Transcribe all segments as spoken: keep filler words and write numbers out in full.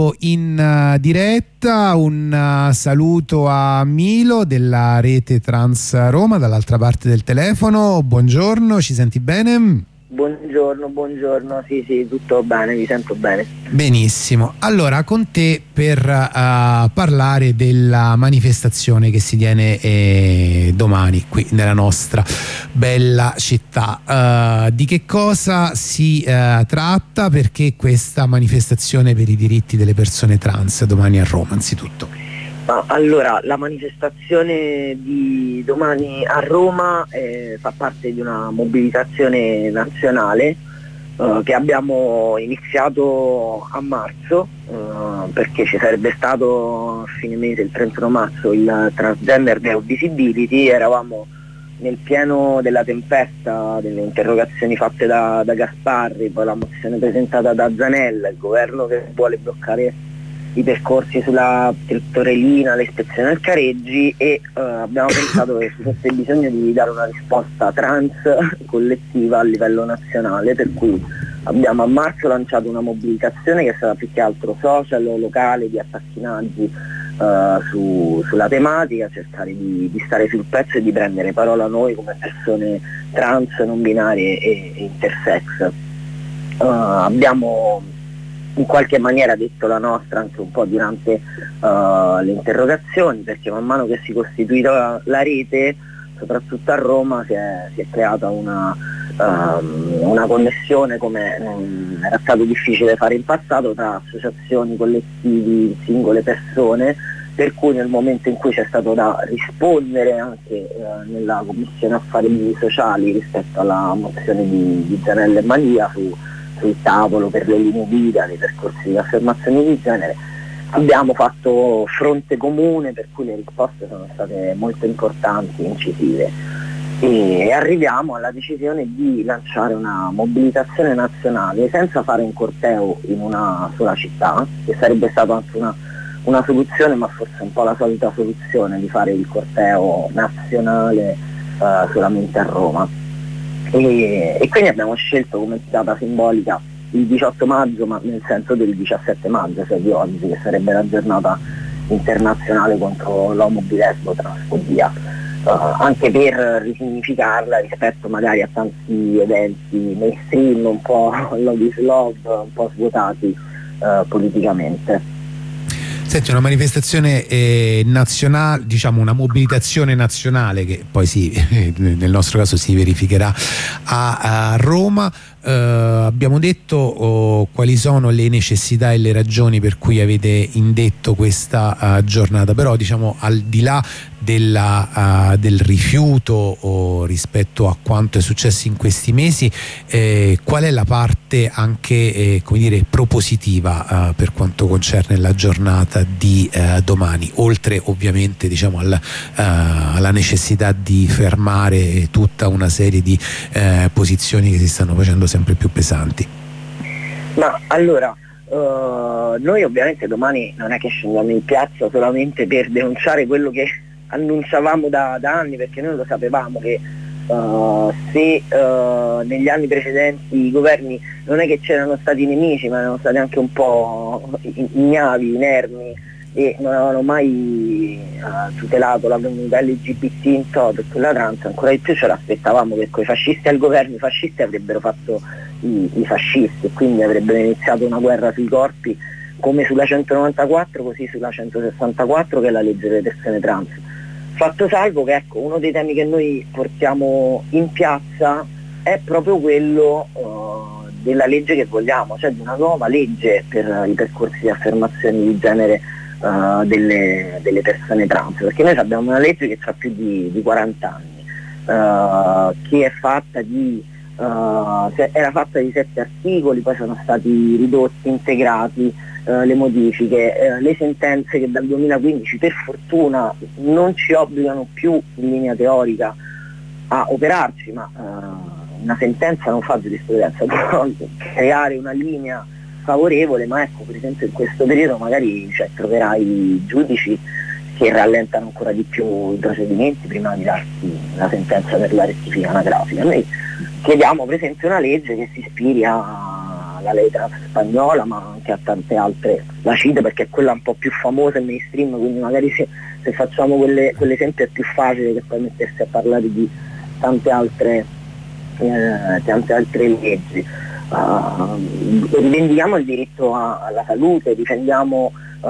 In uh, diretta un uh, saluto a Milo della rete Trans Roma dall'altra parte del telefono. Buongiorno, ci senti bene? Buongiorno, buongiorno, sì sì, tutto bene, mi sento bene. Benissimo, allora con te per uh, parlare della manifestazione che si tiene eh, domani qui nella nostra bella città. Uh, di che cosa si uh, tratta? Perché questa manifestazione per i diritti delle persone trans domani a Roma anzitutto? Ah, allora, la manifestazione di domani a Roma eh, fa parte di una mobilitazione nazionale eh, che abbiamo iniziato a marzo eh, perché ci sarebbe stato a fine mese, il trentuno marzo, il Transgender Day of Visibility. Eravamo nel pieno della tempesta delle interrogazioni fatte da, da Gasparri, poi la mozione presentata da Zanella, il governo che vuole bloccare i percorsi sulla Tettorelina, l'ispezione al Careggi, e uh, abbiamo pensato che ci fosse bisogno di dare una risposta trans collettiva a livello nazionale, per cui abbiamo a marzo lanciato una mobilitazione che è stata più che altro social, locale, di attacchinaggio uh, su, sulla tematica, cercare di, di stare sul pezzo e di prendere parola noi come persone trans, non binarie e, e intersex. Uh, abbiamo in qualche maniera detto la nostra anche un po' durante uh, le interrogazioni, perché man mano che si costituiva la rete, soprattutto a Roma, si è, si è creata una, um, una connessione come um, era stato difficile fare in passato tra associazioni, collettivi, singole persone, per cui nel momento in cui c'è stato da rispondere anche uh, nella Commissione Affari Sociali rispetto alla mozione di, di Zanella e Malia su sul tavolo per le linee guida dei percorsi di affermazione di genere, abbiamo fatto fronte comune, per cui le risposte sono state molto importanti e incisive, e arriviamo alla decisione di lanciare una mobilitazione nazionale senza fare un corteo in una sola città, che sarebbe stata anche una, una soluzione, ma forse un po' la solita soluzione di fare il corteo nazionale uh, solamente a Roma. E, e quindi abbiamo scelto come data simbolica il diciotto maggio, ma nel senso del diciassette maggio, cioè di oggi, che sarebbe la giornata internazionale contro l'omobilesbo transfobia, uh, anche per risignificarla rispetto magari a tanti eventi mainstream un po' love is love, un po' svuotati uh, politicamente. Senti, una manifestazione eh, nazionale, diciamo una mobilitazione nazionale che poi sì, nel nostro caso si verificherà a, a Roma. Uh, abbiamo detto oh, quali sono le necessità e le ragioni per cui avete indetto questa uh, giornata, però diciamo al di là della, uh, del rifiuto oh, rispetto a quanto è successo in questi mesi, eh, qual è la parte anche eh, come dire propositiva uh, per quanto concerne la giornata di uh, domani, oltre ovviamente diciamo al, uh, alla necessità di fermare tutta una serie di uh, posizioni che si stanno facendo sempre più pesanti? Ma allora, uh, noi ovviamente domani non è che scendiamo in piazza solamente per denunciare quello che annunciavamo da, da anni, perché noi lo sapevamo che uh, se uh, negli anni precedenti i governi non è che c'erano stati nemici, ma erano stati anche un po' ignavi, inermi, e non avevano mai uh, tutelato la comunità L G B T in toto e quella trans, ancora di più ce l'aspettavamo che con i fascisti al governo i fascisti avrebbero fatto i, i fascisti, e quindi avrebbero iniziato una guerra sui corpi come sulla centonovantaquattro, così sulla centosessantaquattro, che è la legge delle persone trans. Fatto salvo che ecco, uno dei temi che noi portiamo in piazza è proprio quello uh, della legge che vogliamo, cioè di una nuova legge per uh, i percorsi di affermazione di genere Uh, delle, delle persone trans, perché noi abbiamo una legge che ha più di, di quaranta anni, uh, che è fatta di uh, se, era fatta di sette articoli, poi sono stati ridotti, integrati uh, le modifiche, uh, le sentenze che dal duemilaquindici per fortuna non ci obbligano più in linea teorica a operarci, ma uh, una sentenza non fa giurisprudenza, può creare una linea favorevole, ma ecco, per esempio in questo periodo magari cioè, troverai giudici che rallentano ancora di più i procedimenti prima di darti la sentenza per la rettifica anagrafica. Noi chiediamo per esempio una legge che si ispiri alla lei trans spagnola, ma anche a tante altre la cito perché è quella un po' più famosa e mainstream, quindi magari se, se facciamo quelle, quell'esempio è più facile che poi mettersi a parlare di tante altre, eh, tante altre leggi. Uh, rivendichiamo il diritto a, alla salute, difendiamo uh,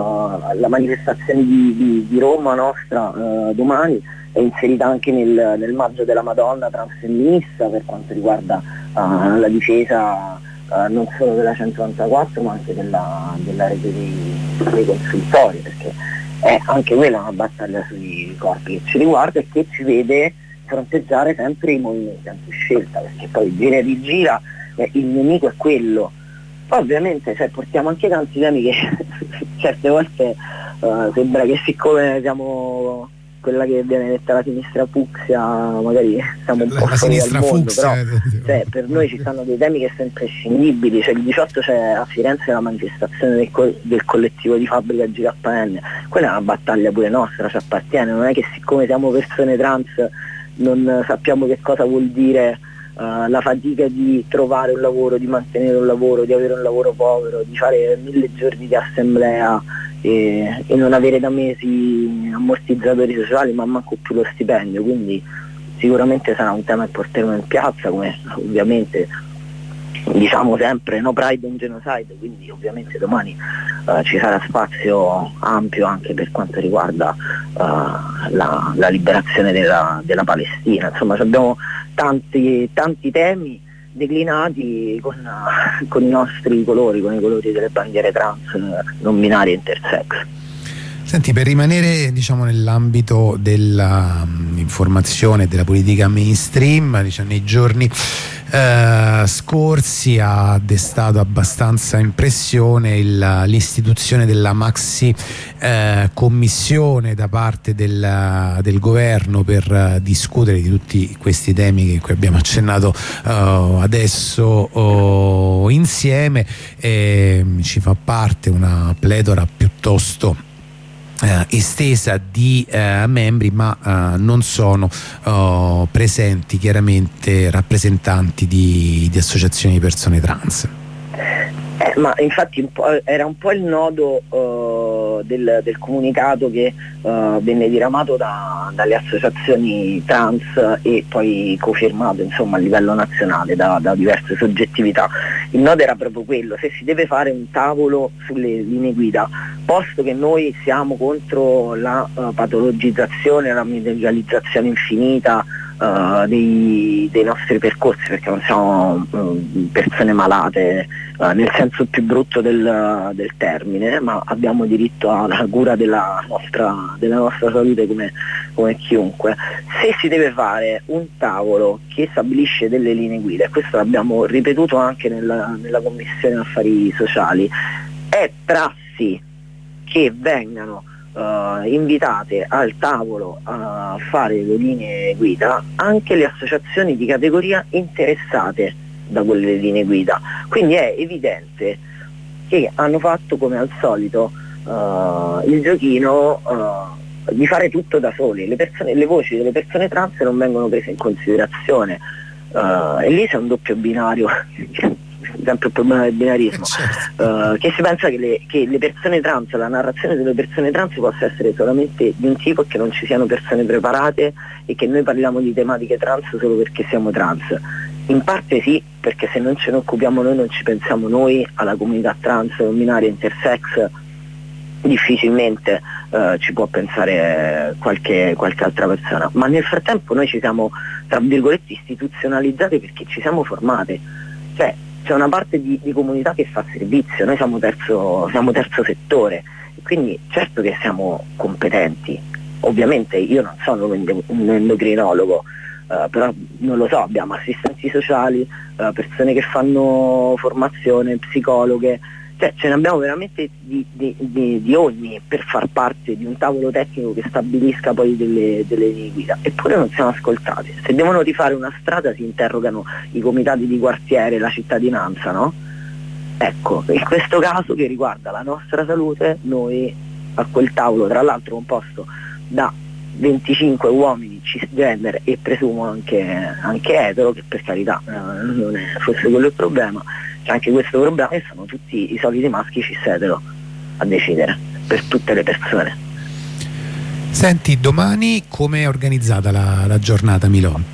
la manifestazione di, di, di Roma nostra uh, domani, è inserita anche nel, nel maggio della Madonna transfemminista per quanto riguarda uh, la difesa uh, non solo della centonovantaquattro ma anche della, della rete dei, dei consultori, perché è anche quella una battaglia sui corpi che ci riguarda e che ci vede fronteggiare sempre i movimenti antiscelta, perché poi gira e rigira eh, il nemico è quello. Poi ovviamente cioè, portiamo anche tanti temi che certe volte uh, sembra che siccome siamo quella che viene detta la sinistra fucsia, magari siamo un la, po' la fuori dal mondo, fucsia, però cioè, per noi ci stanno dei temi che sono imprescindibili. Cioè, il diciotto c'è a Firenze la manifestazione del, co- del collettivo di fabbrica G K N, quella è una battaglia pure nostra, ci appartiene, non è che siccome siamo persone trans non sappiamo che cosa vuol dire uh, la fatica di trovare un lavoro, di mantenere un lavoro, di avere un lavoro povero, di fare mille giorni di assemblea e, e non avere da mesi ammortizzatori sociali ma manco più lo stipendio. Quindi sicuramente sarà un tema che porteremo in piazza, come ovviamente diciamo sempre no pride in genocide, quindi ovviamente domani uh, ci sarà spazio ampio anche per quanto riguarda uh, la, la liberazione della, della Palestina. Insomma abbiamo tanti, tanti temi declinati con, uh, con i nostri colori, con i colori delle bandiere trans, non binarie e intersex. Senti, per rimanere diciamo nell'ambito dell'informazione e della politica mainstream, diciamo, nei giorni eh, scorsi ha destato abbastanza impressione il, l'istituzione della maxi eh, commissione da parte del, del governo per uh, discutere di tutti questi temi che qui abbiamo accennato uh, adesso uh, insieme. E ci fa parte una pletora piuttosto Uh, estesa di uh, membri, ma uh, non sono uh, presenti chiaramente rappresentanti di, di associazioni di persone trans. Eh, ma infatti un po', era un po' il nodo uh, del, del comunicato che uh, venne diramato da, dalle associazioni trans e poi confermato insomma a livello nazionale da, da diverse soggettività. Il nodo era proprio quello: se si deve fare un tavolo sulle linee guida, posto che noi siamo contro la uh, patologizzazione, la medializzazione infinita Uh, dei, dei nostri percorsi, perché non siamo uh, persone malate uh, nel senso più brutto del, del termine, ma abbiamo diritto alla cura della nostra, della nostra salute come, come chiunque. Se si deve fare un tavolo che stabilisce delle linee guida, e questo l'abbiamo ripetuto anche nella, nella Commissione Affari Sociali, è prassi che vengano Uh, invitate al tavolo a fare le linee guida anche le associazioni di categoria interessate da quelle linee guida. Quindi è evidente che hanno fatto come al solito uh, il giochino uh, di fare tutto da soli. Le, persone, le voci delle persone trans non vengono prese in considerazione uh, e lì c'è un doppio binario sempre il problema del binarismo, certo. uh, che si pensa che le, che le persone trans, la narrazione delle persone trans possa essere solamente di un tipo e che non ci siano persone preparate e che noi parliamo di tematiche trans solo perché siamo trans. In parte sì, perché se non ce ne occupiamo noi, non ci pensiamo noi alla comunità trans, non binaria, intersex, difficilmente uh, ci può pensare qualche, qualche altra persona, ma nel frattempo noi ci siamo tra virgolette istituzionalizzati perché ci siamo formate, cioè c'è una parte di, di comunità che fa servizio, noi siamo terzo, siamo terzo settore, quindi certo che siamo competenti. Ovviamente io non sono un endocrinologo, uh, però non lo so, abbiamo assistenti sociali, uh, persone che fanno formazione, psicologhe, cioè ce ne abbiamo veramente di, di, di, di ogni per far parte di un tavolo tecnico che stabilisca poi delle, delle linee guida, eppure non siamo ascoltati. Se devono rifare una strada si interrogano i comitati di quartiere, la cittadinanza, no? Ecco, in questo caso che riguarda la nostra salute, noi a quel tavolo, tra l'altro composto da venticinque uomini cisgender e presumo anche, anche etero, che per carità eh, non è forse quello il problema, c'è anche questo problema che sono tutti i soliti maschi cis etero. a decidere per tutte le persone. Senti, domani come è organizzata la, la giornata, Milo?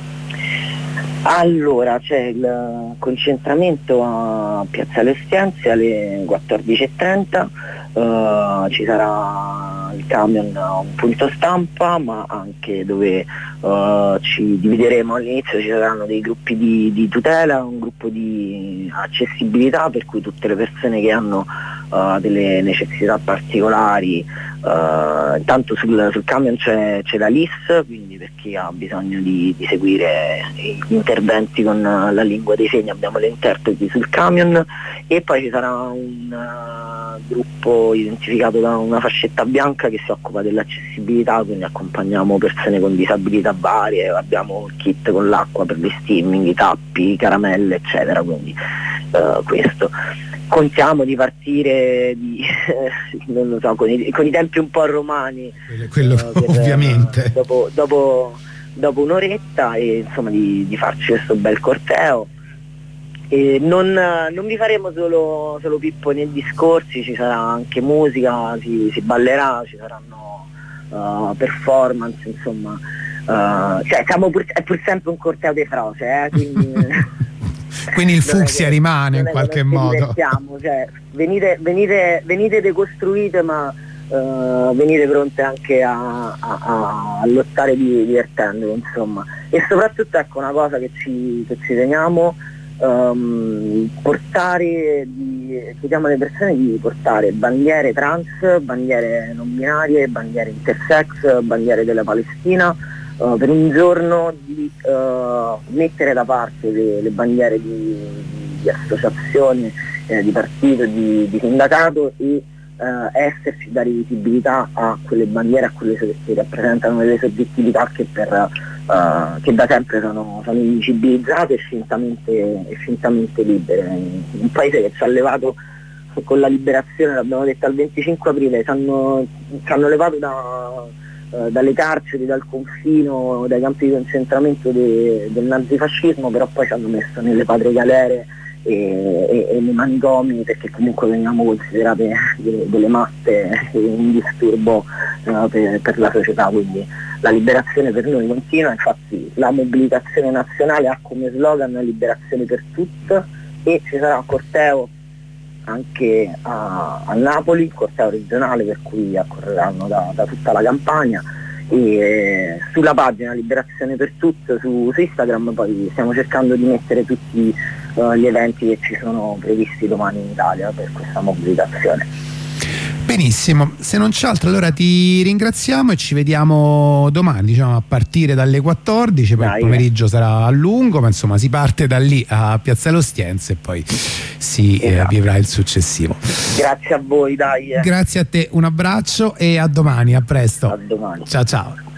Allora, c'è il concentramento a Piazzale Ostiense alle quattordici e trenta, uh, ci sarà il camion a un punto stampa, ma anche dove uh, ci divideremo all'inizio, ci saranno dei gruppi di, di tutela, un gruppo di accessibilità, per cui tutte le persone che hanno uh, delle necessità particolari, uh, intanto sul, sul camion c'è, c'è la L I S, quindi per chi ha bisogno di, di seguire gli interventi con la lingua dei segni abbiamo le interpreti sul camion, e poi ci sarà un uh, gruppo identificato da una fascetta bianca che si occupa dell'accessibilità, quindi accompagniamo persone con disabilità varie, abbiamo il kit con l'acqua per le steaming, i tappi, caramelle eccetera, quindi uh, questo. Contiamo di partire di, non lo so, con i, con i tempi un po' romani, quello, uh, per, ovviamente uh, dopo, dopo, dopo un'oretta, e insomma di, di farci questo bel corteo. E non, non vi faremo solo, solo pipponi e discorsi, ci sarà anche musica, si, si ballerà, ci saranno uh, performance, insomma, uh, cioè siamo pur, è pur sempre un corteo di frase, eh, quindi quindi il fucsia che, rimane in qualche modo. Cioè, venite, venite, venite decostruite, ma uh, venite pronte anche a, a, a lottare di, divertendo, insomma. E soprattutto, ecco, una cosa che ci, che ci teniamo, um, portare, di, chiediamo alle persone di portare bandiere trans, bandiere non binarie, bandiere intersex, bandiere della Palestina, Uh, per un giorno di uh, mettere da parte le, le bandiere di, di associazione, eh, di partito, di, di sindacato, e uh, esserci, dare visibilità a quelle bandiere, a quelle che rappresentano delle soggettività che, per, uh, che da sempre sono, sono invisibilizzate e fintamente, e fintamente libere. Un paese che ci ha levato con la liberazione, l'abbiamo detto al venticinque aprile, ci hanno, ci hanno levato da dalle carceri, dal confino, dai campi di concentramento de, del nazifascismo, però poi ci hanno messo nelle patrie galere e, e, e nei manicomi, perché comunque veniamo considerate delle, delle masse, un disturbo uh, per, per la società, quindi la liberazione per noi continua. Infatti la mobilitazione nazionale ha come slogan liberazione per tutte, e ci sarà un corteo anche a, a Napoli, corteo regionale, per cui accorreranno da, da tutta la Campania, e eh, sulla pagina Liberazione per Tutte su, su Instagram poi stiamo cercando di mettere tutti uh, gli eventi che ci sono previsti domani in Italia per questa mobilitazione. Benissimo, se non c'è altro allora ti ringraziamo e ci vediamo domani, diciamo a partire dalle quattordici, poi Dai, il pomeriggio eh. sarà a lungo, ma insomma si parte da lì a Piazzale Ostiense e poi si esatto. eh, vivrà il successivo. Grazie a voi, dai. Eh. Grazie a te, un abbraccio e a domani, a presto. A domani. Ciao ciao.